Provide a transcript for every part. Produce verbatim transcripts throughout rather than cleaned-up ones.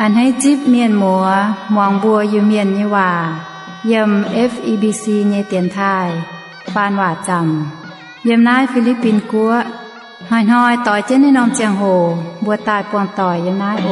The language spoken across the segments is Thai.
หันให้จิบเมียนหมัวมองบัวอยู่เมียนยี่ว่าเยี่ยม เอฟ อี บี ซี เนเตียนไทยปานว่าจำเยี่ยมนายฟิลิปปินกัวหอยน้อยต่อยเจ้นในนอมเจียงโหบัวตายปวงต่อยเยี่ยมนายโอ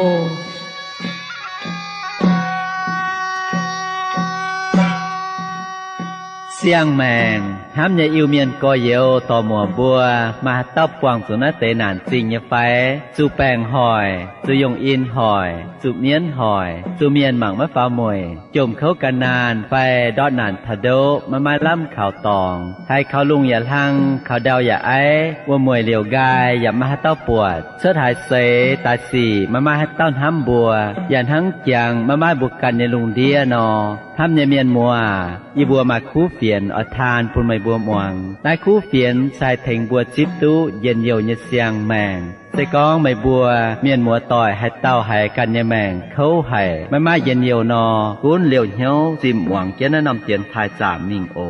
เสียงแมงห้ามอย่าอิวเมียนกอเยวต่อหมัวบัวมาตับปวงสุนัเตนานสิงยาไฟสู่แปงหอยสู่ยงอินหอยสู่เมียนหอยสู่เมียนหมังมะฟ้ามวยจมเขากันนานไปดอดนานทะโดมามาล่ำข่าวตองให้เขาลุงอย่าทั้งเขาเดาอย่าไอว่ามวยเหลียวกายอย่ามาให้เต้าปวดเสื้อถ่ายเสตาสีมามาให้เต้าห้ำบัวอย่าทั้งจังมามาบุกกันในลุงเดียนอห้ามอย่าเมียนมัวอีบัวมาคู่เฟียนอทานพูนไม่บัวมวงได้คู่เฟียนใส่เถงบัวจิบตู้เย็นเยียวเยเสียงแมงใส่กองไม่บัวเมียนมัวต่อยให้เต้าให้กันเยแมงเขาให้ไม่มาเย็นเยียวนอกุ้นเหลียวเหี้ยวจิมหวังเจนนำเตียนทายจามนิ่งโอ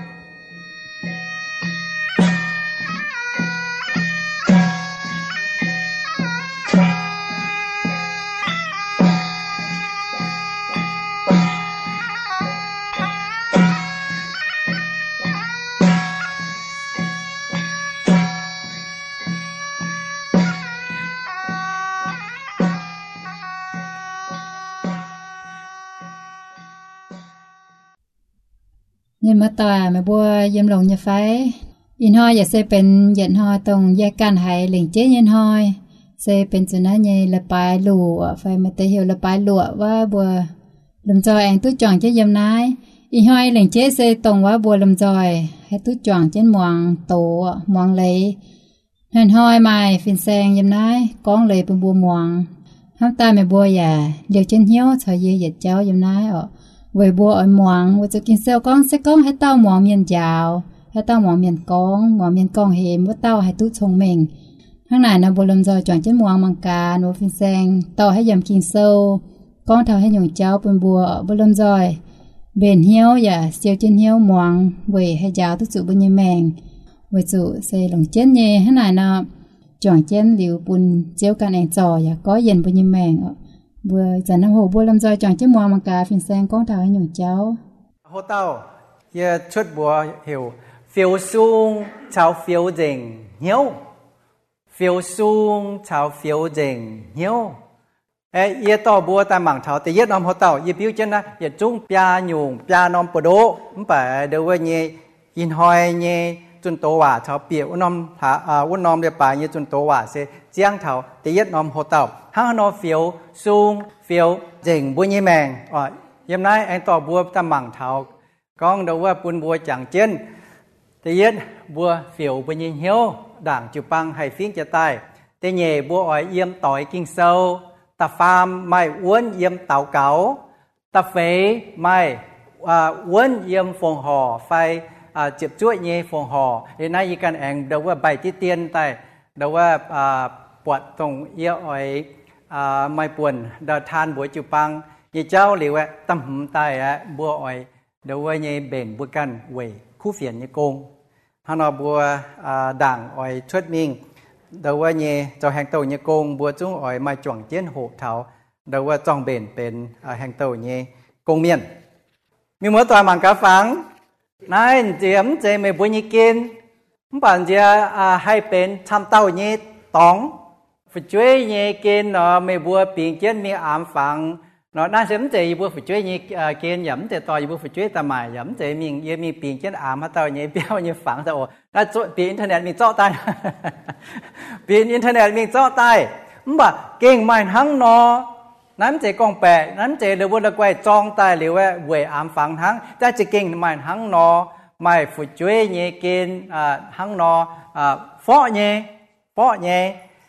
ยินมาต่อแม่บัวยิ้มลงยาไฟอินหอยอย่าเซเป็นเย็นหอยตรงแยกกันให้หลิงเจ๊ยินหอยเซเป็นจุนะใหญ่ละปลายหลัวไฟมาเตเหี่ยวละปลายหลัวว่าบัวลำจอยแองตุ้จ่องเจ๊ยำนายอินหอยหลิงเจ๊เซตรงว่าบัวลำจอยให้ตุ้จ่องเจ๊มวงโตมวงเลยเห็นหอยใหม่ฟินแซงยำนายก้องเลยเป็นบัวมวงห้ามตาแม่บัวอย่าเดี๋ยวเช่นเหี้ยวชอยเย่เหยียดเจ้ายำนายอ่ะไว้บัวอ่อยหมวงว่าจะกินเซลก้องเซก้องให้เต้าหมวงเมียนยาวให้เต้าหมวงเมียนก้องหมวงเมียนก้องเหมว่าเต้าให้ตุ้ชงเม่งข้างในนะบัวลำจอยจ่องเจ้าหมวงมังการว่าฟินแซงเต้าให้ยำกินเซลก้องเท่าให้หยงเจ้าเป็นบัวบัวลำจอยเบนเหี้ยวอย่าเซียวเจนเหี้ยวหมวงไว้ให้ยาวตุ้จุบุญยแมงไว้จุเซหลงเจนเย่ข้างในนะจ่องเจนหลิวปุ่นเจียวกันเองจ่ออย่าก็เย็นบุญยแมงบัวจันทร์โหบัวลำจอยจ่องเจ้ามัวมังกาฟินแซงก้องเท้าให้หนุ่มเจ้าโหเต้าเยชุดบัวเหี่ยวฟิวซุงชาวฟิวเจิงเหี่ยวฟิวซุงชาวฟิวเจิงเหี่ยวเอเยต่อบัวตาหมั่งเท้าแต่เย็ดน้อมโหเต้าเยปิ้วเจนนะเยจุ้งปลาหยุ่งปลาน้อมปะโดมันไปเดี๋ยวว่าเยยินหอยเยจุนโตว่าเท้าเปียวนอมหาอ่าวนน้อมเดียป่าเยจุนโตว่าเสเจียงเท้าแต่เย็ดน้อมโหเต้าห้างนอฟิวซุงฟิวเจิงบัวยี่แมงอ๋อยำนายไอ้ต่อบัวตาหมั่งเท้าก้องเดาว่าปุนบัวจังเจนแต่เย็ดบัวฟิวบัวยี่เหี้ยวด่างจุปังให้ฟิ้งจะตายแต่เย่บัวอ้อยเยี่ยมต่อยกิ้งเซาตาฟาร์มไม่อ้วนเยี่ยมเต่าเก๋าตาเฟยไม่อ้วนเยี่ยมฟงห่อไฟเจ็บจ้วยเย่ฟงห่อเดี๋ยวนายยีกันแองเดาว่าใบที่เตียนตายเดาว่าปวดตรงเยี่ยวอ้อยไม่ปวนเดาทานบัวจุปังยี่เจ้าหรือว่าตั้มหุ่มตายอะบัวอ้อยเดาว่าเย่เบ่งบัวกันเว่ยคู่เฟียนยี่โกงฮานอบัวด่างอ้อยชดมิงเดาว่าเย่เจ้าแห่งโตยี่โกงบัวจุ้งอ้อยไม่จ่วงเจี้ยนโหเท้าเดาว่าจ้องเบ่งเป็นแห่งโตยี่โกงเมียนมีหัวตัวหมังกาฟังนายเจียมเจไม่บัวยี่กินปั่นจะให้เป็นทำเต้ายี่ตองฝึกช่วยเย่กินเนาะไม่บัวเปลี่ยนเจี้ยนมีอ่ำฟังเนาะน่าเสียมเจย์บัวฝึกช่วยเย่กินหยำเจต่อบัวฝึกช่วยตาหมายหยำเจมีเย่มีเปลี่ยนเจี้ยนอ่ำมาเต้าเย่เปี้ยวเย่ฝังแต่โอ้น่าจะเปลี่ยนอินเทอร์เน็ตมีเจาะใต้เปลี่ยนอินเทอร์เน็ตมีเจาะใต้มั่วเก่งไม่ทั้งเนาะน้ำเจกองแปะน้ำเจหรือว่าตะไคร้จองใต้หรือว่าเว่ยอ่ำฟังทั้งแต่จะเก่งไม่ทั้งเนาะไม่ฝึกช่วยเย่กินทั้งเนาะฟ้อเย่ฟ้อเย่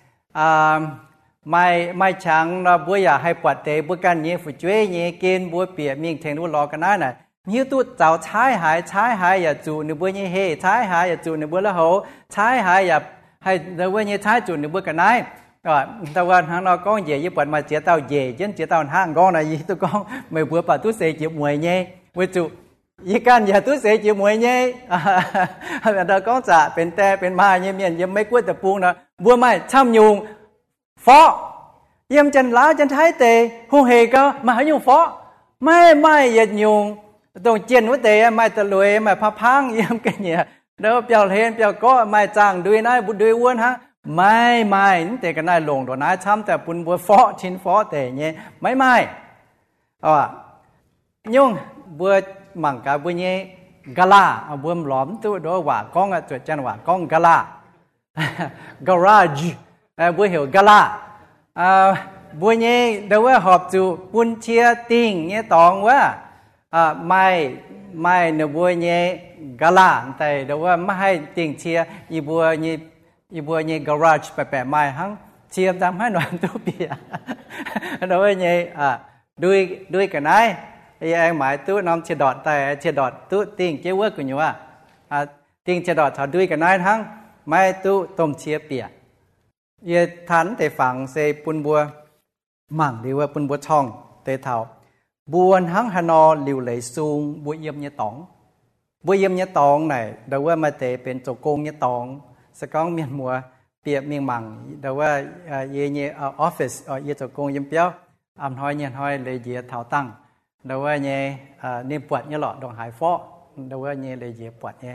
ไม่ไม่ช่างเราบัวอยากให้ปวดเตะบัวกันเย่ฝึกช่วยเย่กินบัวเปียมีเทงดูรอกันได้น่ะมีตู้เจ้าใช้หายใช้หายอย่าจูในบัวเย่เฮใช้หายอย่าจูในบัวละโหใช้หายอย่าให้ในบัวเย่ใช้จูในบัวกันได้ก็แต่ว่าทางเราก็เย่ญี่ปุ่นมาเจียเต้าเย่เย็นเจียเต้าห้างก้อนนะยี่ตัวก้อนไม่บัวป่าตู้เสยจีบมวยเย่บัวจูยี่กันอย่าตู้เสยจีบมวยเย่เราก็จะเป็นแต่เป็นมาเย่เมียนยังไม่กลัวแต่ปูนะบัวไม่ช่ำยุงฟ้อเยี่ยมจันล้าจันท้ายเตะหูเฮก็มาหายุงฟ้อไม่ไม่ยัดยุงตรงเจียนวัดเตะไม่ตะลุยไม่พับพังเยี่ยมกันเนี่ยเดี๋ยวเปียวเห็นเปียวก็ไม่จางด้วยนายบุด้วยอ้วนฮะไม่ไม่นี่แต่กันนายลงตัวนายช้ำแต่ปุ่นบัวฟ้อชิ้นฟ้อแต่เนี่ยไม่ไม่อ๋อยุงบัวหมั่งกับบัวเนี่ยกะลาเอาบัวหลอมตัวโดยว่าก้องอ่ะจดจันว่ากองกะลาgarage บัวเหี่ยวกะลาบัวเนี่ยเดี๋ยวว่าหอบจูปุ่นเชียติงเนี่ยตองว่าไม่ไม่เนื้อบัวเนี่ยกะลาแต่เดี๋ยวว่าไม่ให้ติงเชียอีบัวเนี่ยอีบัวเนี่ย garage แปะๆไม่หังเชียทำให้หน่อยตัวเปียเดี๋ยวว่าเนี่ยด้วยด้วยกันไหนไอ้หมายตู้น้องเชดอดแต่เชดอดตู้ติงเจ้าว่ากูอยู่ว่าติงเชดอดถอดด้วยกันไหนทั้งไม่ตู้ต้มเชียเปียเยทันแต่ฝังเซปุนบัวมั่งดีว่าปุนบัวช่องเตเท่าบัวทั้งฮานอหลิวไหลซูงบัวเยี่ยมเยตองบัวเยี่ยมเยตองไหนเดี๋ยวว่ามาเตเป็นโจโกงเยตองสก้องเมียนมัวเปียเมียงมั่งเดี๋ยวว่าเยเยออฟฟิศเยโจโกงเยี่ยมเปียวอ่ำห้อยเยี่ยห้อยเลยเยเท่าตั้งเดี๋ยวว่าเยเนี่ยปวดเยหลอดดองหายฟ้อเดี๋ยวว่าเยเลยเยปวดเย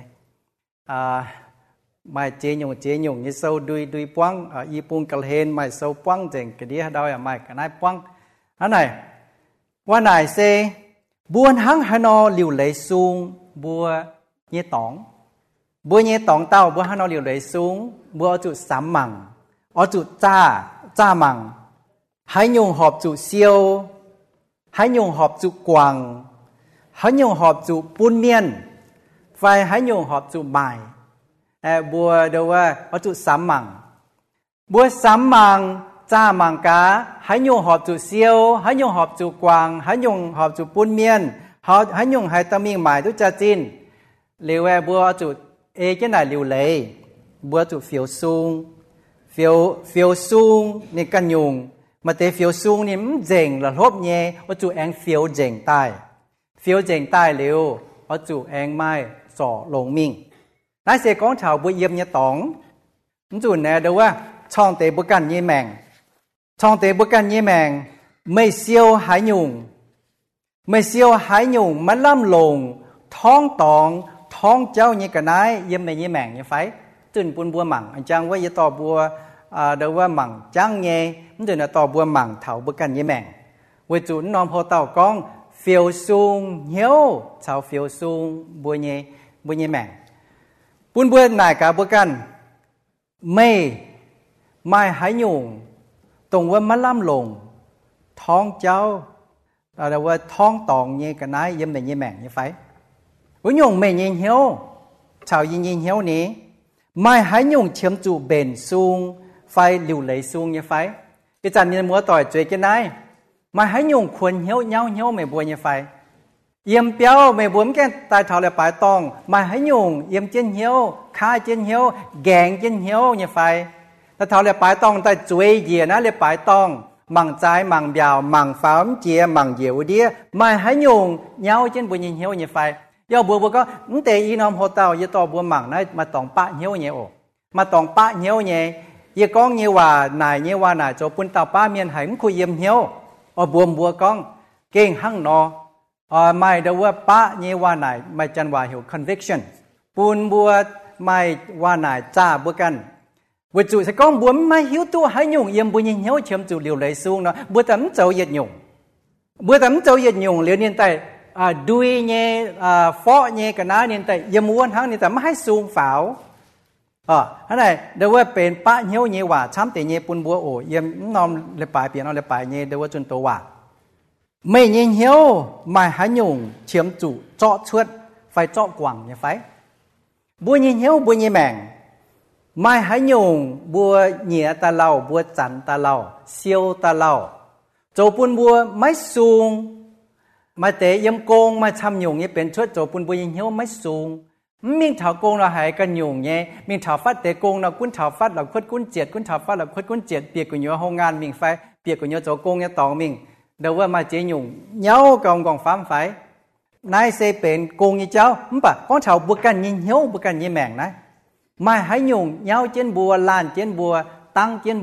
ไม่เจียงเจียงยี่โซ่ดุยดุยป้องอีปุ่งกระเฮนไม่โซ่ป้องเจ๋งกระเดียดอยไม่กระนายป้องอันไหนว่าไหนเซบัวหังฮานอหลิวไหลซูงบัวเยี่ยตองบัวเยี่ยตองเต้าบัวฮานอหลิวไหลซูงบัวจุดสามมังเอาจุดจ้าจ้ามังให้ยงหอบจุดเซียวให้ยงหอบจุดกวางให้ยงหอบจุดปุนเมียนไฟให้ยงหอบจุดใบบัวเดี๋ยวว่าเอาจุดสามมังบัวสามมังจ้ามังกาให้ยงหอบจุดเซียวให้ยงหอบจุดกวางให้ยงหอบจุดปุนเมียนเขาให้ยงให้ตะมิงหมายตุจ่าจินเรียกว่าบัวจุดเอจะไหนเรียวเลยบัวจุดเฟียวซุงเฟียวเฟียวซุงนี่กันยงมาเตะเฟียวซุงนี่มันเจ๋งระลบเย่ว่าจุดแองเฟียวเจ๋งใต้เฟียวเจ๋งใต้เร็วว่าจุดแองไม้ส่อลงมิงนายเสกของชาวบุญเยี่ยมเนี่ยตองนั่นจุดเนี่ยเดี๋ยวว่าช่องเตะบุกันยี่แมงช่องเตะบุกันยี่แมงไม่เซียวหายยุงไม่เซียวหายยุงมันล่ำลงท้องตองท้องเจ้าเนี่ยกันนายเยี่ยมไม่ยี่แมงเนี่ยไฟจุดปุ่นบัวหมั่งอันจังว่าจะต่อบัวเดี๋ยวว่าหมั่งจังเนี่ยมันจุดเนี่ยต่อบัวหมั่งเถาบุกันยี่แมงวิจุนนอมพอเต่ากองเฟียวซุงเหี้ยวชาวเฟียวซุงบัวเนี่ยบัวเนี่ยแมงปุ่นบัวนายกับบัวกันไม่ไม่หายยุงตรงว่ามันล่ำลงท้องเจ้าแต่ว่าท้องตองเนี่ยกันนายยิ่มเป็นยี่แมงยี่ไฟวิญญงไม่ยิงเหี้ยวชาวยิงยิงเหี้ยวนี้ไม่หายยุงเชื่อมจูเบนซุงไฟหลิวไหลซุงยี่ไฟอาจารย์มีมัวต่อยเจกันนายไม่หายยุงควรเหี้ยวเหี้ยวเหี้ยวไม่บัวยี่ไฟเยี่ยมเปียวไม่บวมแก่ตายเท่าเลยปลายตองมาให้ยุงเยี่ยมเจนเหี้ยวข้าเจนเหี้ยวแกงเจนเหี้ยวเนี่ยไฟแต่เท่าเลยปลายตองแต่จุยเยียนะเลยปลายตองมังใจมังเบียวมังฟ้ามเจียมังเยียวเดียมาให้ยุงเหี้ยวเจนบุญเหี้ยวเนี่ยไฟย่อบัวบัวก็นั่นแต่อีน้องหัวเต่ายี่ต่อบัวมังนะมาตองปะเหี้ยวเนี่ยโอมาตองปะเหี้ยวเนี่ยยี่ก้องเนี่ยว่าไหนเนี่ยว่าไหนโจปุ่นเต่าป้าเมียนหายมันคุยเยี่ยมเหี้ยวอ๋อบัวบัวก้องเก่งหั่งนออ๋อไม่เดี๋ยวว่าป้าเนี่ยว่าไหนไม่จันว่าหิว conviction ปูนบัวไม่ว่าไหนจ้าบัวกันบัวจุสก้องบัวไม่หิวตัวให้ยุงเยี่ยมบัวยิงเหี้ยวเชื่อมจุเหลียวไหลสูงเนาะบัวตั้มเจ้าเหยียดยุงบัวตั้มเจ้าเหยียดยุงเหลียวเนี่ยแต่อ่าดุยเนี่ยอ่าฟ้อเนี่ยกันนะเนี่ยแต่ยม้วนทั้งเนี่ยแต่ไม่ให้สูงฝาวอ๋อท่านไหนเดี๋ยวว่าเป็นป้าเหี้ยวเนี่ยว่าช้ำแต่เนี่ยปูนบัวโอ้เยี่ยมนอมเลยปลายเปลี่ยนเอาเลยปลายเนี่ยเดี๋ยวว่าจนตัวว่าไม่ยิงเหี้ยวไม่หายยุงเชื่อมจุเจาะเชือดไฟเจาะกว่างเนี่ยไฟบัวยิงเหี้ยวบัวยิงแมงไม่หายยุงบัวเหนียตาเล่าบัวจันตาเล่าเซียวตาเล่าโจปุนบัวไม่สูงมาเตะยำโกงมาทำยุงเนี่ยเป็นเชือดโจปุนบัวยิงเหี้ยวไม่สูงมิ่งเถาโกงเราหายกันยุงเนี่ยมิ่งเถาฟัดเตะโกงเรากุ้นเถาฟัดเราคุดกุ้นเจียดกุ้นเถาฟัดเราคุดกุ้นเจียดเปียกกุญยห้องงานมิ่งไฟเปียกกุญยโจโกงเนี่ยตองมิ่งเดี๋ยวว่ามาเจียยุงเย้ากองกองฟ้ามไฟนายเซเป็นโกงยี่เจ้ามั้งปะก้อนเฉาบุกันยิงเหี้ยวบุกันยิงแมงนะไม่ให้ยุงเย้าเจียนบัวลานเจียนบัวตั้งเจียนบัว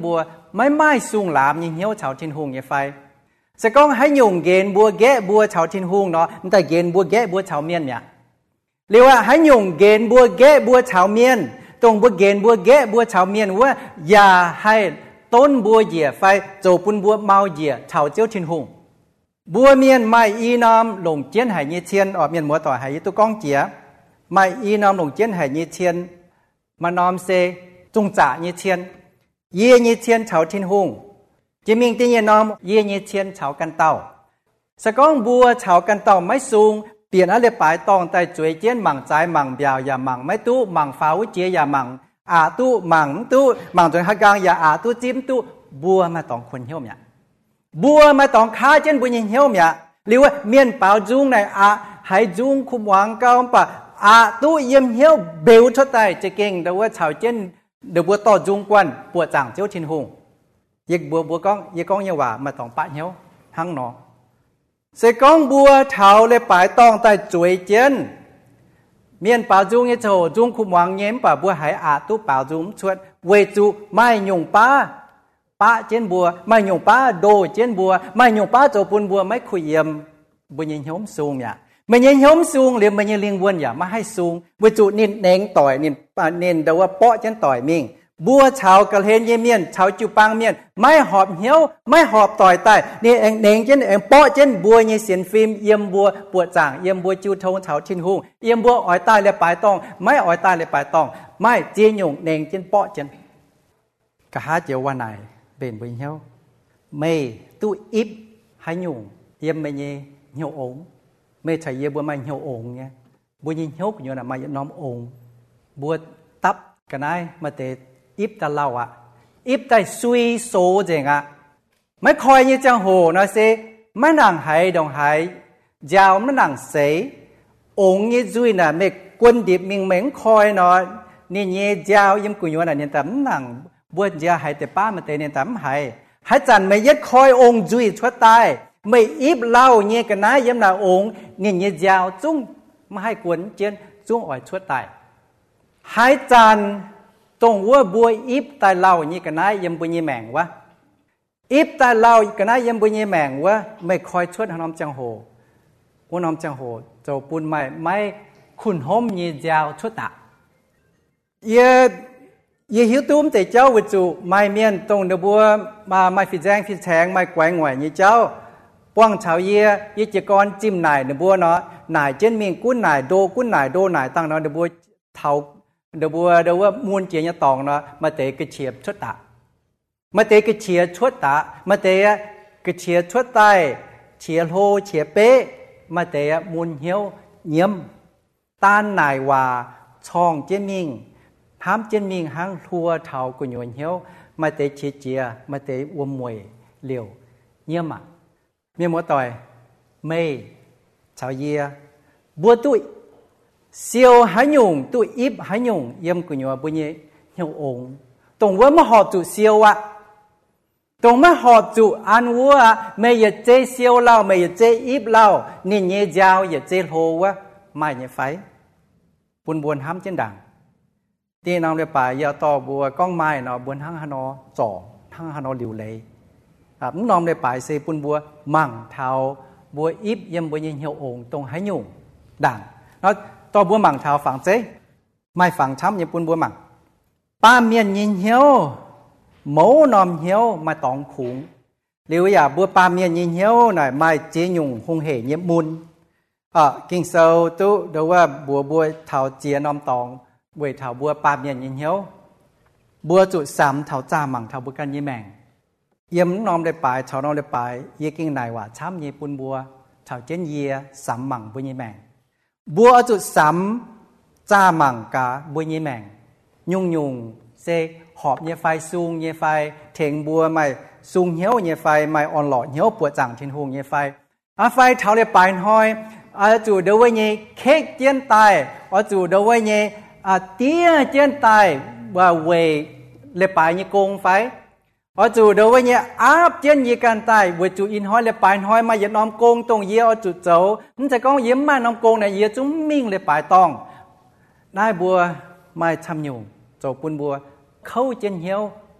ไม่ไม่สูงหลามยิ่งเหี้ยวชาวทินหงยี่ไฟสก้องให้ยงเกณฑ์บัวแกะบัวชาวทินหงเนาะแต่เกณฑ์บัวแกะบัวชาวเมียนเนี่ยเรียกว่าให้ยงเกณฑ์บัวแกะบัวชาวเมียนตรงบัวเกณฑ์บัวแกะบัวชาวเมียนว่าอย่าให้ต้นบัวเหยียไฟโจปุนบัวเมาเหยียชาวเจ้าทินหงบัวเมียนไม่อีน้อมหลงเจียนหายยี่เชียนออกเมียนมัวต่อหายตุก้องเจียไม่อีน้อมหลงเจียนหายยี่เชียนมานอมเซจุงจ่ายี่เชียนเยี่ยยี่เชียนชาวทินหงจิมิงตีเยน้อมเยี่ยยี่เชียนชาวกันเต้าสก้องบัวชาวกันเต้าไม่สูงเปลี่ยนอะไรปลายตองแต่จุยเจียนหมั่งใจหมั่งเบียวอย่าหมั่งไม่ตู้หมั่งฟ้าวิเจียอย่าหมั่งอาตู้หมั่งตู้หมั่งจนหักกลางอย่าอาตู้จิ้มตู้บัวมาตองคนเหี้ยวเนี่ยบัวมาตองข้าเจนบุญเหี้ยวเนี่ยหรือว่าเมียนเปล่าจุงในอาให้จุงคุมวางเก้าปะอาตู้เยี่ยมเหี้ยวเบลชดใจจะเก่งแต่ว่าชาวเจนเดือบัวต่อจุงกวนปวดจังเจ้าชินหงยิกบัวบัวก้องยิกก้องเยาว่ามาตองปะเหี้ยวทั้งหนอเสกก้องบัวเท้าเลยปลายตองแต่จุยเจนเมียนเปล่าจุงเยโฉจุงคุมวางเย็มป่าบัวหายอาตู้เปล่าจุงชวดเวจูไม่หยุ่งป้าป้าเจนบัวไม่หยุ่งป้าโดเจนบัวไม่หยุ่งป้าโจปุนบัวไม่คุยเยี่ยมบุญยิงหิ้มสูงอย่าไม่ยิงหิ้มสูงเรียมไม่ยิงเลี้ยงวนอย่ามาให้สูงเวจูนินเน่งต่อยนินป่าเน่นแต่ว่าเปาะเจนต่อยมิงบัวชาวกะเลนเยเมียนชาวจูปังเมียนไม่หอบเหี้ยวไม่หอบต่อยใต้นี่เองเน่งเจนเองเปาะเจนบัวเยเสียนฟิล์มเยี่ยมบัวปวดจ่างเยี่ยมบัวจูทงชาวทินหุงเยี่ยมบัวอ้อยใต้เลยปลายตองไม่อ้อยใต้เลยปลายตองไม่เจียหยงเน่งเจนเปาะเจนกะหาเจียววันไหนเป็นบุญเหี้ยวไม่ตู้อิบให้หยงเยี่ยมไม่เย่เหี่ยวองไม่ใช่เยี่ยบัวไม่เหี่ยวองเนี่ยบัวยิงเหี้ยวอยู่น่ะมาน้อมองบัวตับกันได้มาเตอิบตะเล่าอ่ะอิบแต่ซุยโซเจงอ่ะไม่คอยยี่จังโหนะสิไม่นั่งหายดองหายยาวไม่นั่งเสยองยี่ซุยน่ะไม่กวนดิบมิงเหม็งคอยเนาะนี่เยี่ยาวยิ่งกุยวันน่ะเนี่ยแต่นั่งบัวยาหายแต่ป้ามาเตเนี่ยแต่หายหายจันไม่ยัดคอยองจุยชั่วตายไม่อิบเล่าเนี่ยกันนะยิ่งน่ะองนี่เยี่ยาวจุ้งไม่ให้กวนเจียนจุ้งอ่อยชั่วตายหายจันตรงว่าบัวอิบตายเล่าอย่างนี้กันนะยังบุญยี่แมงวะอิบตายเล่ากันนะยังบุญยี่แมงวะไม่คอยช่วยน้องจังโหว่าน้องจังโหเจ้าปุ่นไม่ไม่ขุนห้มยี่ยาวช่วยตาเย่เย่หิวตุ้มแต่เจ้าวิจูไม่เมียนตรงเดบัวมาไม่ฟิแจงฟิแฉงไม่แกว่งไหวยี่เจ้าป้องชาวเย่ยี่เจกรจิ้มนายเดบัวเนาะนายเจนเมียงกุ้นนายโดกุ้นนายโดนายตั้งเนาะเดบัวเท่าเดบัวเดว่ามูลเจียนตองเนาะมาเตะกระเชียบชดตามาเตะกระเชียชดตามาเตะกระเชียชดใต้เชียโลเชียเป๊ะมาเตะมูลเหี้ยวเยี่ยมต้านนายว่าช่องเจมิงห้ามเจมิงห้างทัวเท่ากุญยนเหี้ยวมาเตะเชียเจียมาเตะอวมมวยเหลียวเยี่ยมอ่ะเมียมัวต่อยไม่ชาวเยียบัวตุ้ยเสียวหายงตัวอิบหายงเยี่ยมกุญยบุญเหี่ยวองตรงว่ามาหอบจุเสียวอะตรงมาหอบจุอันวัวไม่อยากเจเสียวเล่าไม่อยากเจอิบเล่านี่เงี้ยยาวอยากเจโลวะไม่เนี่ยไฟบุญบวนห้ามเช่นดังที่น้องเรียป่ายาต่อบัวก้องไม้เนาะบวนทั้งฮานอจ่อทั้งฮานอหลิวเลยครับน้องเรียป่ายเซปุนบัวมั่งเท้าบัวอิบเยี่ยมบัวเหี่ยวองตรงหายงดังเนาะต่อบัวหมั่งเท้าฝังเจ๊ไม่ฝังช้ำอย่างปุ่นบัวหมั่งป้าเมียนยินเหี้ยวหมูนอมเหี้ยวมาตองขุงหรือว่าบัวป้าเมียนยินเหี้ยวหน่อยไม่เจียหยุ่งหงเหเยี่ยมมุนอ่ะกิ่งเซลตู้เดี๋ยวว่าบัวบัวเท้าเจียนอมตองบัวเท้าบัวป้าเมียนยินเหี้ยวบัวจุดสามเท้าจ้าหมั่งเท้าบัวกันยี่แมงเยี่ยมนอมได้ปลายเท้านอมได้ปลายเยี่ยกิ่งนายว่าช้ำยี่ปุ่นบัวเท้าเจนเยียสามหมั่งบัวยี่แมงบัวจุดสามจ้าหมั่งกาบัวยี่แมงยุ่งยุ่งเซหอบเยไฟซุงเยไฟเถงบัวไม่ซุงเหี้ยวเยไฟไม่อ่อนหล่อเหี้ยวปวดจังทินหงเยไฟอาไฟเท้าเลยปลายห้อยอาจูเดวเยเค้กเจียนตายอาจูเดวเยอาเตี้ยเจียนตายว่าเวเลยปลายเยโกงไฟอาจูเดวเยอาบเจียนเยกันตายเวจูอินห้อยเลยปลายห้อยมาอย่าน้อมโกงตรงเยอาจูเจ้ามันจะก้องเยี่ยมมาน้อมโกงในเยจุ้มมิ่งเลยปลายตองได้บัวไม่ทำอยู่โจปุ่นบัวเข้าเจนเหี้ยว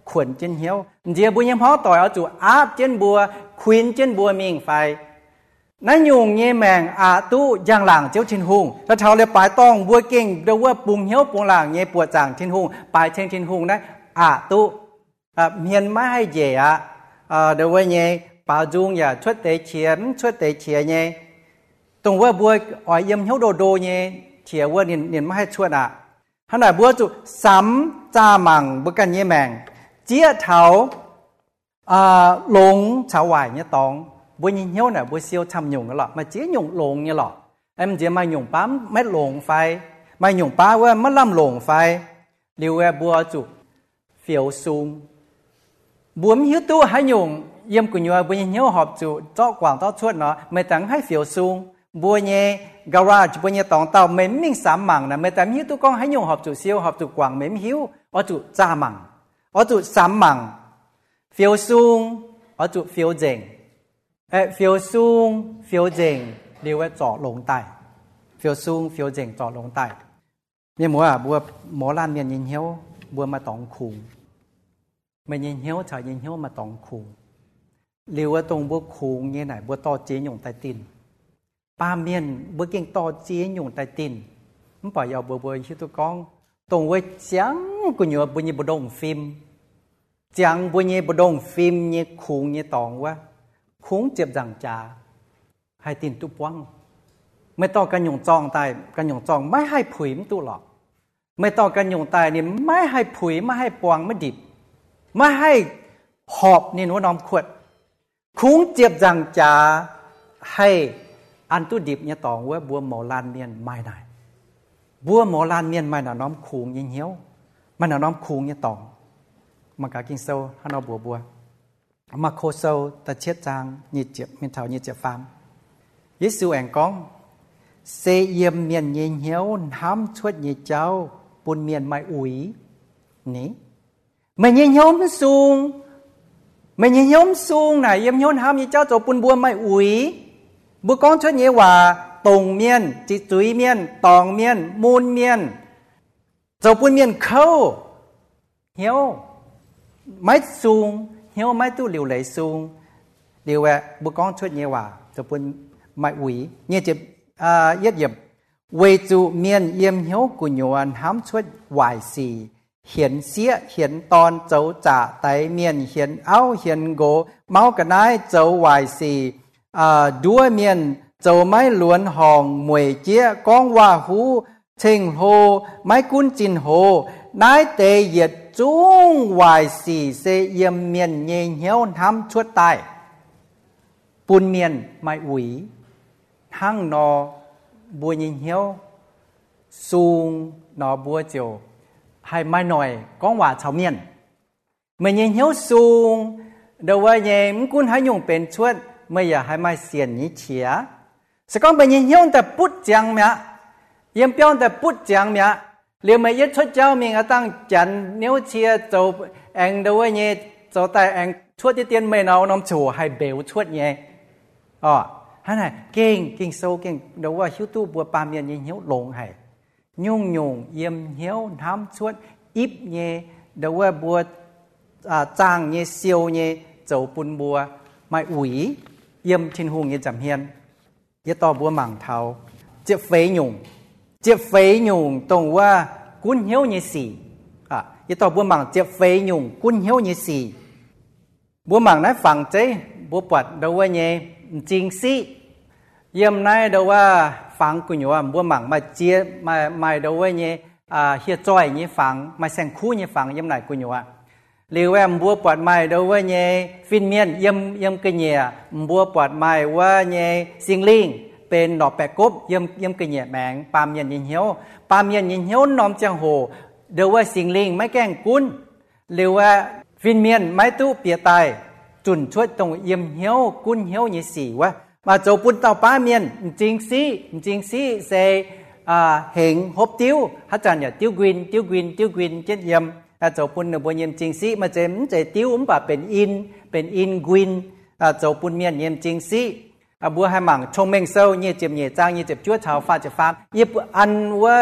ขวนเจนเหียวเจียบุญยังพอต่อยเอาจู่อาบเจนบัวควินเจนบัวมิงไฟนั่นยุงเงี้ยแมงอาตู้ยางหลังเจ้าชินหุงแล้วเท้าเลยปลายต้องบัวเก่งเดาว่าปุงเหี้ยวปุงหลังเงี้ยปวดจางชินหุงปลายเชิงชินหุงได้อาตู้เมียนไม่ให้เจี๋ยเดาว่าเงี้ยป่าจุงอย่าช่วยเตะเฉียนช่วยเตะเฉียเงี้ยตรงว่าบัวอ่อยเยี่ยมเหี้ยวโดโดเงี้ยเฉียว่าเนียนเนียนไม่ให้ช่วยอ่ะขณะบัวจู่ซ้ำจ้ามังบุกันเงี้ยแมงเจี๊ยเท้าหลงชาวไหวเงี้ยตองบัวยิงเหี้ยวเนี่ยบัวเซียวทำหยงกันหรอมาเจี๊ยหยงหลงเนี่ยหรอไอ้มันเจี๊ยมาหยงป้าไม่หลงไฟมาหยงป้าว่ามันล่ำหลงไฟเรียวแวบัวจุเฟียวซุงบัวมีหิ้วตัวให้หยงเยี่ยมกุญยบัวยิงเหี้ยวหอบจุเจาะกวางเจาะชวดเนาะไม่ตั้งให้เฟียวซุงบัวเย่การาจบัวเย่ตองเต่าไม่มิ่งสามหมังนะไม่ตั้งหิ้วตัวกองให้หยงหอบจุเซียวหอบจุกวางไม่หิ้วอ๋อจุจ้าหมังอ๋อจุสามหมังเฟียวซุงอ๋อจุเฟียวเจงเอ้เฟียวซุงเฟียวเจงเรียกว่าเจาะลงใต้เฟียวซุงเฟียวเจงเจาะลงใต้เนี่ยหมัวบัวหมอล้านเมียนยิงเหี้ยวบัวมาตองคุงไม่ยิงเหี้ยวชายยิงเหี้ยวมาตองคุงเรียกว่าตรงบัวคุงเนี่ยไหนบัวต่อเจียหยงใต้ตินปาเมียนบัวเก่งต่อเจียหยงใต้ตินมันปล่อยเอาบัวบัวชื่อตัวกองตรงไว้จังกุญยบัวยี่บดงฟิล์มจังบัวยี่บดงฟิล์มยี่คุงยี่ตองว่าคุงเจ็บจังจ่าให้ตินตุปวังไม่ต้องกันหยงจองตายกันหยงจองไม่ให้ผุยมันตุหรอกไม่ต้องกันหยงตายนี่ไม่ให้ผุยไม่ให้ปวงไม่ดิบไม่ให้หอบนี่หนูน้อมขวดคุงเจ็บจังจ่าให้อันตุดิบเนี่ยตองว่าบัวหมอลานเมียนไม่ได้บัวหมอลานเมียนไม่น่ะน้อมคุงยิงเหี้ยวมันน่ะน้อมคุงเนี่ยตองมันกากินโซฮันเอาบัวบัวมาโคโซตะเช็ดจางยีเจ็บเมียนเท่ายีเจ็บฟามยิสูแองกองเสียมเมียนเยี่ยเหี้ยวห้ามชวดยี่เจ้าปุ่นเมียนไม่อุ๋ยนี่ไม่เยี่ยเหี้ยวมันสูงไม่เยี่ยเหี้ยวมันสูงไหนเยี่ยเหี้ยวห้ามยี่เจ้าโจปุ่นบัวไม่อุ๋ยบุกองชวดยี่ว่าตรงเมียนจิตจุยเมียนตองเมียนมูลเมียนโจปุ่นเมียนเข้าเหี้ยวไม่สูงเหี้ยวไม่ตู้เหลียวไหลสูงเดียวแวะบุกองชวดยี่ว่าโจปุ่นไม่อุ๋ยเนี่ยจะอ่าเย็ดเย็บเวจูเมียนเยี่ยมเหี้ยวกุญยวนห้ามชวดวายสีเขียนเสียเขียนตอนเจ้าจ่าไตเมียนเขียนเอาเขียนโกเมากันได้เจ้าวายสีอ่าด้วยเมียนเจ้าไม้ล้วนห้องมวยเจี๊ยก้องว่าหูเชิงโฮไม้กุ้นจินโฮนายเตยเหยียดจุ้งวายสีเสเยี่ยมเมียนเยี่ยเหี้ยวห้ามชวดตายปุนเมียนไม่อุ๋ยทั้งนอบัวยิงเหี้ยวสูงนอบัวเจียวให้ไม่หน่อยก้องว่าชาวเมียนเมื่อยิงเหี้ยวสูงเดี๋ยวว่าเย่มกุนให้ยุ่งเป็นชวดไม่อยากให้ไม่เสียนนี้เฉียสก้องเป็นยิงเหี้ยวแต่ปุ๊ดจังเมียเยี่ยมเปี้ยวแต่ปุ๊ดจังเมียเรียกมายึดชดเจ้ามีกระตั้งจันเนี้ยวเชียโจเองเดี๋ยวว่าเย่โจแต่เองชวดที่เตียนไม่เอาน้ำชูให้เบลชวดเย่อ๋อฮันน่ะเก่งเก่งโซเก่งเดี๋ยวว่าหิ้วตู้บัวปามเมียนยิงเหี้ยวลงให้ยุ่งยุ่งเยี่ยมเหี้ยวน้ำชวดอิบเย่เดี๋ยวว่าบัวจางเย่เซียวเย่เจ้าปุ่นบัวไม่อุ๋ยเยี่ยมชินหงเย่จำเฮียนเย่ต่อบัวหมั่งเทาเจ็บเฟยยุ่งเจ็บเฟยยุ่งตรงว่ากุ้นเหี้ยวเย่สี่อ่ะเย่ต่อบัวหมั่งเจ็บเฟยยุ่งกุ้นเหี้ยวเย่สี่บัวหมั่งนั้นฝังใจบัวปวดเดี๋ยวว่าเย่จริงสิเยี่ยมนายเดี๋ยวว่าฟังกุญยว่าบัวหมั่งมาเจี๊ยมามาเดี๋ยวว่าเนี่ยเฮียจ้อยเนี่ยฟังมาแสงคู่เนี่ยฟังเยี่ยมนายกุญยว่าหรือว่าบัวปวดมาเดี๋ยวว่าเนี่ยฟินเมียนเยี่ยมเยี่ยมกุญยบัวปวดมาว่าเนี่ยสิงลิงเป็นดอกแปะกบเยี่ยมเยี่ยมกุญยแมงปามเย็นยินเหี้ยวปามเย็นยินเหี้ยวน้อมจังโหเดี๋ยวว่าสิงลิงไม่แกล้งกุ้นหรือว่าฟินเมียนไม่ตู้เปียตายจุนช่วยตรงเยี่ยมเหี้ยวกุ้นเหี้ยวยี่สี่วะมาโจปุ่นเต่าป้าเมียนจริงสิจริงสิเซอ่าเหงฮบติ้วฮัจจันอย่าติ้วกวินติ้วกวินติ้วกวินเจ็ดเยี่ยมอาโจปุ่นเนื้อบัวเยี่ยมจริงสิมาเจมเจติ้วอุ้มป่าเป็นอินเป็นอินกวินอาโจปุ่นเมียนเยี่ยมจริงสิอาบัวให้หมั่งชงเมงเซลเนี่ยเจ็บเนี่ยจางเนี่ยเจ็บชั่วชาวฟ้าจะฟ้าเยี่ยอันว่า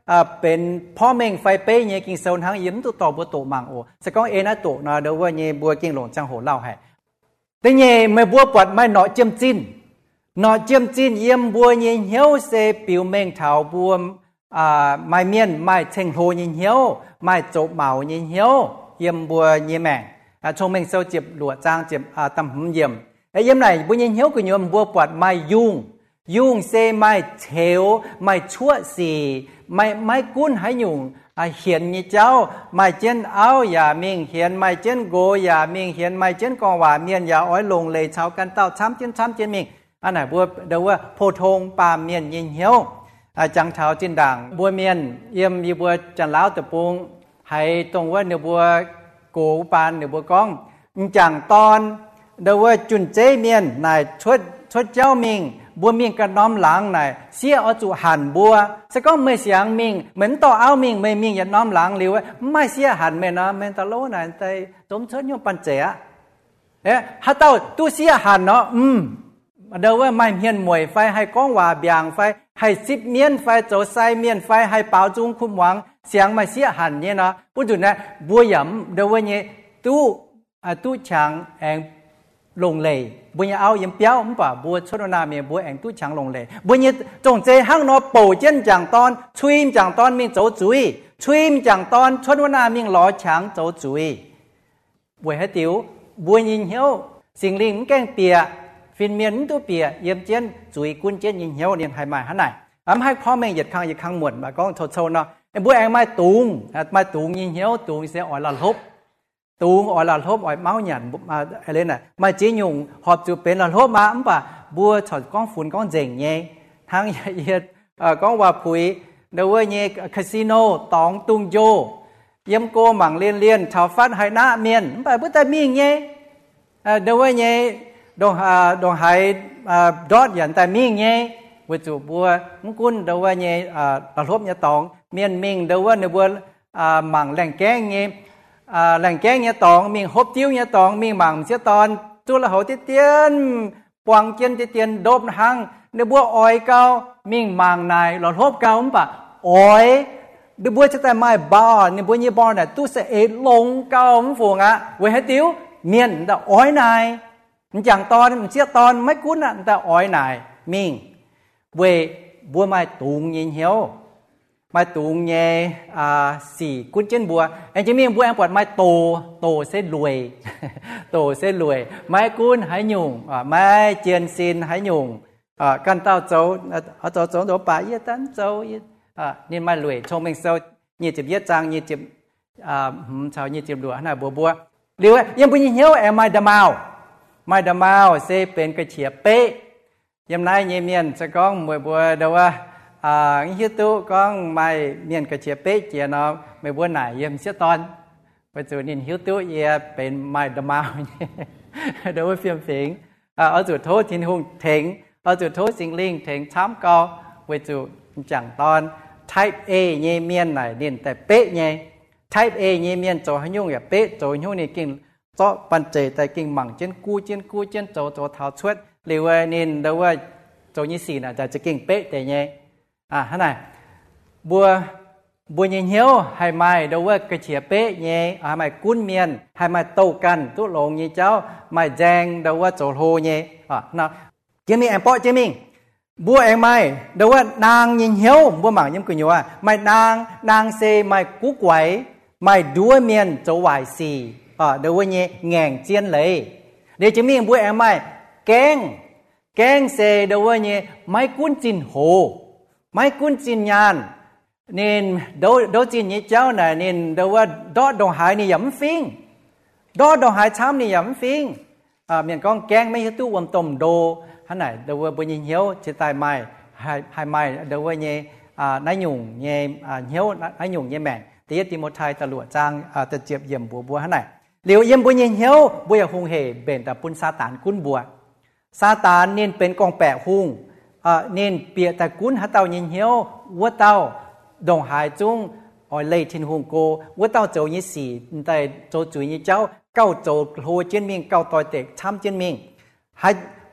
อ่าเป็นพ่อเมงไฟเป้เนี่ยกินโซนทั้งยิ้มตัวต่อบัวโตมังโอสก้องเอนะโตนะเดี๋ยวว่าเนี่ยบัวกินหลงจังโหเล่าให้แต่เนี่ยไม่บัวปวดไม่หนอเจียมจินหนอเจียมจินเยี่ยมบัวเนี่ยเหี้ยวเซปิวเมงเถาบัวอ่าไม่เมียนไม่เชงโหเนี่ยเหี้ยวไม่โจบเหมาเนี่ยเหี้ยวเยี่ยมบัวเนี่ยแมงอ่าชงเมงเซาเจ็บหลวดจางเจ็บอ่าตำหืมเยี่ยมไอ้เยี่ยมไหนบัวเนี่ยเหี้ยวก็เยี่ยมบัวปวดไม่ยุ่งยุ่งเซไม่เฉวไม่ชั่วสีไม่ไม่กุ้นให้ยุ่งเขียนนี่เจ้าไม่เจนเอาอย่ามิงเขียนไม่เจนโกอย่ามิงเขียนไม่เจนกองว่าเมียนอย่าอ้อยลงเลยเช้ากันเต้าช้ำเจนช้ำเจนมิงอันไหนบัวเดี๋ยวว่าโพธงปาเมียนยิงเหี้ยวจังเท้าจินด่างบัวเมียนเยี่ยมยีบัวจันล้าวตะปุงให้ตรงว่าเนื้อบัวโกปานเนื้อบัวกองจังตอนเดี๋ยวว่าจุนเจเมียนนายชดชดเจ้ามิงบัวมิงกันน้อมหลังไหนเสียเอาจุหันบัวสก็ไม่เสียงมิงเหมือนต่อเอามิงไม่มิงอย่าน้อมหลังหรือว่าไม่เสียหันไม่นะเมนตะโลไหนแต่สมเชิญโยมปัญเจอะเอ๊ะถ้าเต้าตู้เสียหันเนาะอืมเดี๋ยวว่าไม่เมียนมวยไฟให้ก้องว่าเบียงไฟให้สิบเมียนไฟโจไซเมียนไฟให้เป่าจุงคุ้มหวังเสียงไม่เสียหันเนี่ยนะพูดถึงนะบัวหยำเดี๋ยวว่าเนี่ยตู้ตู้ช้างแองลงเลยบัวเนี่ยเอายังเปี้ยวมั้งป่ะบัวชดนาเมียบัวแองตู้ช้างลงเลยบัวเนี่ยจงเจห้างนอโป่เจนจังตอนช่วยจังตอนมีโจจุยช่วยจังตอนชดนามีหล่อช้างโจจุยบัวให้ติ๋วบัวยิงเหี้ยวสิ่งลิงแกงเปียฟินเมียนตัวเปียเยี่ยมเจนจุยกุนเจนยิงเหี้ยวเรียนไทยใหม่ฮันไหนอำให้พ่อแม่หยัดข้างหยัดข้างหมดมาก็โทษโซนเนาะไอ้บัวแองไม่ตุงไม่ตุงยิงเหี้ยวตุงเสียอ่อยละลบตูงอ่อยละลบอ่อยเมาหยันมาอะไรน่ะมาจีหยุ่งหอบจูเป็นละลบมาอันป่ะบัวถอดก้องฝุ่นก้องเจ๋งเงี้ยทั้งเยียดก้องว่าผุยเดี๋ยวว่าเงี้ยคาสิโนตองตุงโยเยี่ยมโกหมั่งเลียนเลียนชาวฟัดไฮน่าเมียนอันป่ะเพื่อแต่มีเงี้ยเดี๋ยวว่าเงี้ยดงดงไฮดอดหยันแต่มีเงี้ยวิจูบัวมุกุนเดี๋ยวว่าเงี้ยละลบเงี้ยตองเมียนมิงเดี๋ยวว่าเนื้อบัวหมั่งแหล่งแก้งเงี้ยแหล่งแก้งเนี่ยตองมีฮบจิ้วเนี่ยตองมีหมั่งเสียตอนจุลหัวเตียนปวงเจียนเตียนโดบหังเนื้อบัวอ้อยเกามีหมั่งนายหลอดฮบเกาป่ะอ้อยเนื้อบัวจะแต่ไม่บ้าเนื้อบัวยี่บ้าเนี่ยตู้เสเอลงเกาฝูงอ่ะเว้ยให้ติ้วเมียนแต่อ้อยนายจังตอนเสียตอนไม่คุ้นอ่ะแต่อ้อยนายมิงเว้ยบัวไม่ตุงยิงเหี้ยวไม่ตุงเงยอ่าสี่กุญเจนบัวเอ็งจะมีบัวเอ็งปวดไม่โตโตเส้นรวยโตเส้นรวยไม่กุญหายหยุ่งอ่าไม่เจียนซินหายหยุ่งอ่ากันเต้าโจเอาโจโจโจป่าเยี่ยตันโจอ่านี่ไม่รวยชงเม่งโซยี่จิบเยี่ยจางยี่จิบอ่าชาวยี่จิบดัวหน้าบัวบัวหรือว่ายังเป็นยี่เหี้ยวเอ็งไม่ดมาวไม่ดมาวเซเป็นกระเฉียบเป๊ะยังนายเยี่ยเมียนสะก้องบัวบัวเดาว่าอ่าฮิตตุก้องไม่เมียนกระเชียเป๊ะเจียนอไม่บัวไหนเยี่ยมเสียตอนปัจจุบันนี้ฮิตตุเอียเป็นไม่ดมาวเดี๋ยวว่าเฟียมฟิงเอาจุดโทษทิ้งหุ่งเถงเอาจุดโทษสิงลิงเถงช้ำกอปัจจุจังตอน type A เยี่ยเมียนไหนเด่นแต่เป๊ะเยี่ย type A เยี่ยเมียนโจให้ยุ่งอย่าเป๊ะโจยุ่งนี่กิ่งโจปันเจแต่กิ่งหมั่งเจนกู้เจนกู้เจนโจโจเท้าชวดหรือว่านี่เดี๋ยวว่าโจยี่สี่น่ะจะจะกิ่งเป๊ะแต่เยี่ยอ่าฮะไหนบัวบัวเหี้ยวให้ไม่เดาว่ากระเฉียเป๊ะเงี้ยให้ไม่กุ้นเมียนให้ไม่โตกันทุลงเงี้ยเจ้าไม่แจงเดาว่าโจโหเงี้ยอ่ะนะเจมี่แอมปอเจมี่บัวเองไม่เดาว่านางเหี้ยวบัวหมั่งยิ้มกุญยัวไม่นางนางเซไม่กุ๊กไหวไม่ด้วยเมียนโจไหวสีอ่ะเดาว่าเงี้ยแง่งเจียนเลยเดี๋ยวเจมี่บัวเองไม่แกงแกงเซเดาว่าเงี้ยไม่กุ้นจินโหไม่กุ้นจินยานนี่โดโดจินยี่เจ้าน่ะนี่เดาว่าดอดดงหายนี่ยำฟิงดอดดงหายช้ำนี่ยำฟิงอ่าเมียนก้องแกงไม่ใช่ตู้วมต้มโดฮันไหนเดาว่าบุญเหี้ยวจะตายไม่ให้ให้ไม่เดาว่าเย่อ่านายหยุ่งเย่อ่าเหี้ยวนายหยุ่งเย่แม่งตีติโมไทยตะหลวดจางอ่าตะเจียบเยี่ยมบัวบัวฮันไหนเหลียวเยี่ยมบุญเหี้ยวบัวหงเหเบนแต่ปุ่นซาตานกุ้นบัวซาตานนี่เป็นกองแปะหุงอ่าเน้นเปียแต่กุ้นหาเต่ายิงเหี้ยววัวเต่าดงหายจุ้งอ่อยเลยทินหงโกวัวเต่าโจยี่สี่แต่โจจุยยี่เจ้าเก้าโจโหเจียนมิงเก้าต่อยเตกช้ำเจียนมิงให้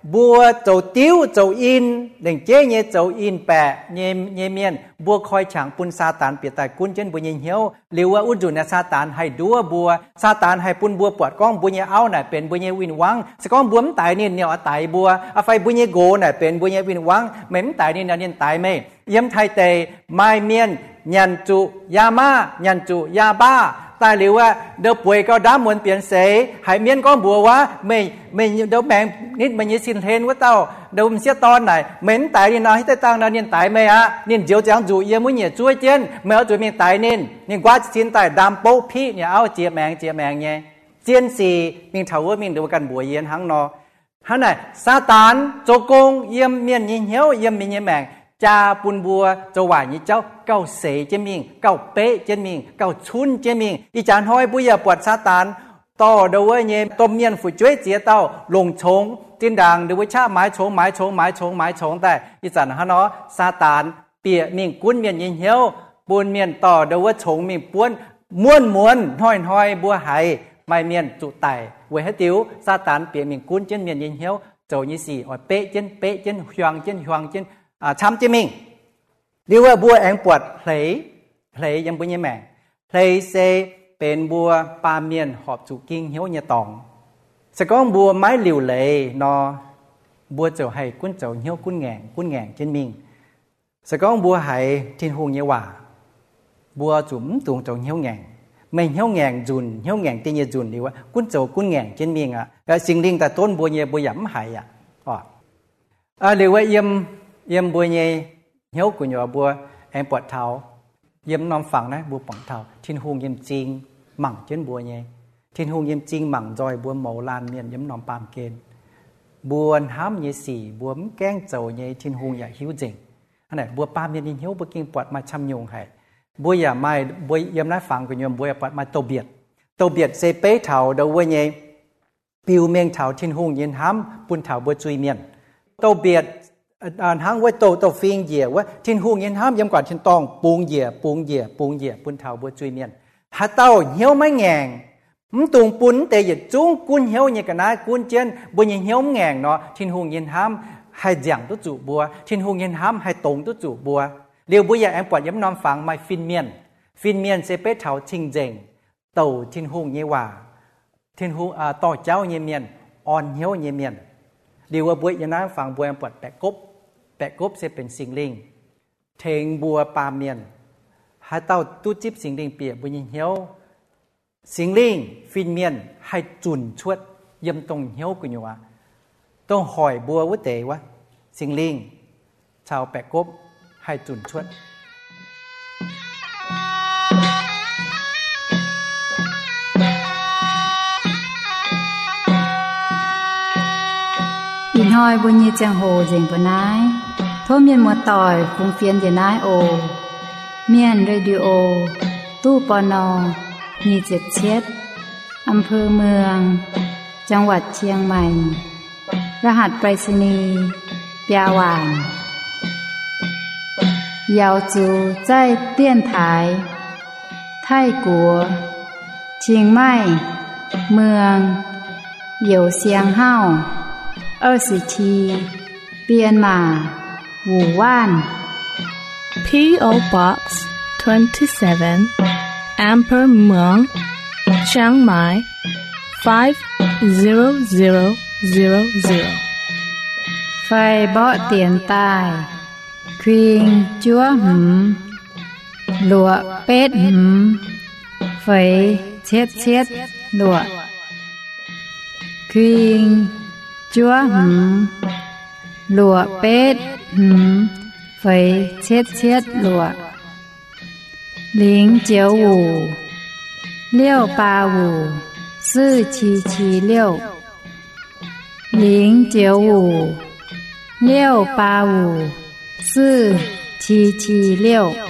บัวโจติ้วโจอินเด่งเจ๊เยโจอินแปะเยเยเมียนบัวคอยฉางปุนซาตานเปียตายกุนเจนบัวเยเหียวหรือว่าอุจุนซาตานให้ดัวบัวซาตานให้ปุนบัวปวดก้องบัวเยเอาหน่ะเป็นบัวเยวินวังสก้องบัวมตายนี่เนี่ยตายบัวอาไฟบัวเยโกหน่ะเป็นบัวเยวินวังเหม็นตายนี่เนี่ยตายไม่เยี่ยมไทยเตไม้เมียนยันจุยามายันจุยาบ้าตายหรือว่าเดาป่วยก็ด้ามมวนเปลี่ยนเสยหายเมียนก็บัววะไม่ไม่เดาแบ่งนิดมันยิ่งสินเทนว่าเต้าเดาเสียตอนไหนเหม็นตายนี่นะให้แต่ตั้งนั้นเนี่ยตายไหมฮะเนี่ยเจียวจางจุเยี่ยมุ่งเนี่ยช่วยเจนเมื่อจุมีตายนี่เนี่ยกว่าสินตายดำโป๊พี่เนี่ยเอาเจียแมงเจียแมงเนี่ยเจียนสี่มีเถาว่ามีดูกันบัวเย็นหังนอฮันไหนซาตานโจกงเยี่ยมเมียนยิ่งเหี้ยวเยี่ยมมีเยี่ยแมงจาปุนบัวจะหวานยี่เจ้าเก้าเสยเจมิงเก้าเป๊ะเจมิงเก้าชุนเจมิงอีจานห้อยบุยาปวดซาตานต่อเดวเยต้มเมียนฝุ่ยจ้วยเจียเต้าลงชงจินด่างเดวชาไม้ชงไม้ชงไม้ชงไม้ชงแต่อีจานฮะเนาะซาตานเปียมิงกุ้นเมียนยิงเหี้ยวปูนเมียนต่อเดวชงมิงป้วนม้วนม้วนห้อยห้อยบัวไหไม่เมียนจุไตเวหติวซาตานเปียมิงกุ้นเจนเมียนยิงเหี้ยวโจยี่สี่อ่อยเป๊ะเจนเป๊ะเจนหวงเจนหวงเจนอ่าช้ำเจมิงเรียกว่าบัวแองปวดเพลยเพลยยังเป็นยังแม่เพลยเซเป็นบัวปาเมียนหอบจุกิ้งเหี้ยวเนตองสก้องบัวไม้หลิวเลยนอบัวเจ้าให้กุ้นเจ้าเหี้ยวกุ้นแงงกุ้นแงงเจนมิงสก้องบัวให้ทินหงเยว่าบัวจุ๋มตุงเจ้าเหี้ยวแงงไม่เหี้ยวแงงจุนเหี้ยวแงงตีเยจุนดีว่ากุ้นเจ้ากุ้นแงงเจนมิงอ่ะแต่สิ่งลิงแต่ต้นบัวเยบัวหยำหายอ่ะอ๋ออ่าเรียกว่าเยี่ยมเยี่ยมบัวเยเหี้ยวกุญยบัวแองปวดเท้าเยี่ยมนอนฝังนะบัวป่องเท้าทินหงเยี่ยมจริงหมั่งเช่นบัวเย่ทินหงเยี่ยมจริงหมั่งจอยบัวหมูลานเมียนเยี่ยมนอนปามเกณฑ์บัวห้ามเย่สี่บัวมแกงเจ้าเย่ทินหงอย่าหิวจริงอันไหนบัวปามเมียนเหี้ยวบัวกินปวดมาช้ำยงให้บัวอย่าไม่บัวเยี่ยมนะฝังกุญยบัวปวดมาโตเบียดโตเบียดเซเป้เท้าเดาวัวเย่ปิวเมียงเท้าทินหงเย็นห้ามปุ่นเท้าบัวจุยเมียนโตเบียดอ่านหางไว้โตโตฟิงเหยียว่าทินหูเงินห้ามยำกว่าทินตองปูงเหยียปูงเหยียปูงเหยียปุนเท้าบัวจุยเมียนหาเต้าเหี้ยวไม่แงงมตุงปุนแต่หยุดจุ้งกุนเหี้ยวเนี่ยกันนะกุนเจนบัวยังเหี้ยวแงงเนาะทินหูเงินห้ามให้เจียงตุ้จุบัวทินหูเงินห้ามให้ตรงตุ้จุบัวเรียวบัวอยากแอมปวดย้ำนอนฟังไม่ฟินเมียนฟินเมียนเซเป้เท้าชิงเจงเต่าทินหูเงี้ยว่าทินหูอ่าต่อเจ้าเงี้ยเมียนอ่อนเหี้ยวเงี้ยเมียนเรียวว่าบัวยังนั่งฟังบัวแอมปวดแปะกบแปะกบจะเป็นสิงลิงเทงบัวปาเมียนหาเต้าตู้จิบสิงลิงเปียบุญยิงเหี้ยวสิงลิงฟินเมียนให้จุนชวดยำตรงเหี้ยวกุญยวะต้องหอยบัววุเตวะสิงลิงชาวแปะกบให้จุนชวดอินหอยบุญยีจังโหเจิงปนายโทเมียนมัวต่อยคงเฟียนเยนายโอเมียนเรดิโอตู้ปอนอมีเจ็ดเช็ดอำเภอเมืองจังหวัดเชียงใหม่รหัสไปรษณีย์ยาหวานยาวจูใจเตี้ยนถ่ายไทยกัวเชียงใหม่เมืองเหยวเซียงเฮ้า二十七编码五万 P O Box twenty-seven Ampere Muang Chiang Mai five zero zero zero zero ไฟเบาะเตียนใต้ครีงจัวหืมหลัวเป็ดหืมไฟเช็ดเช็ดหลัวครีงจัวหืมหลัวเป็ดหืมไฟเช็ดเช็ดหลัวหลิงเจียวหูเลี้ยวปลาหูซื่อชีชีเลี้ยวหลิงเจียวหูเลี้ยวปลาหูซื่อชีชีเลี้ยว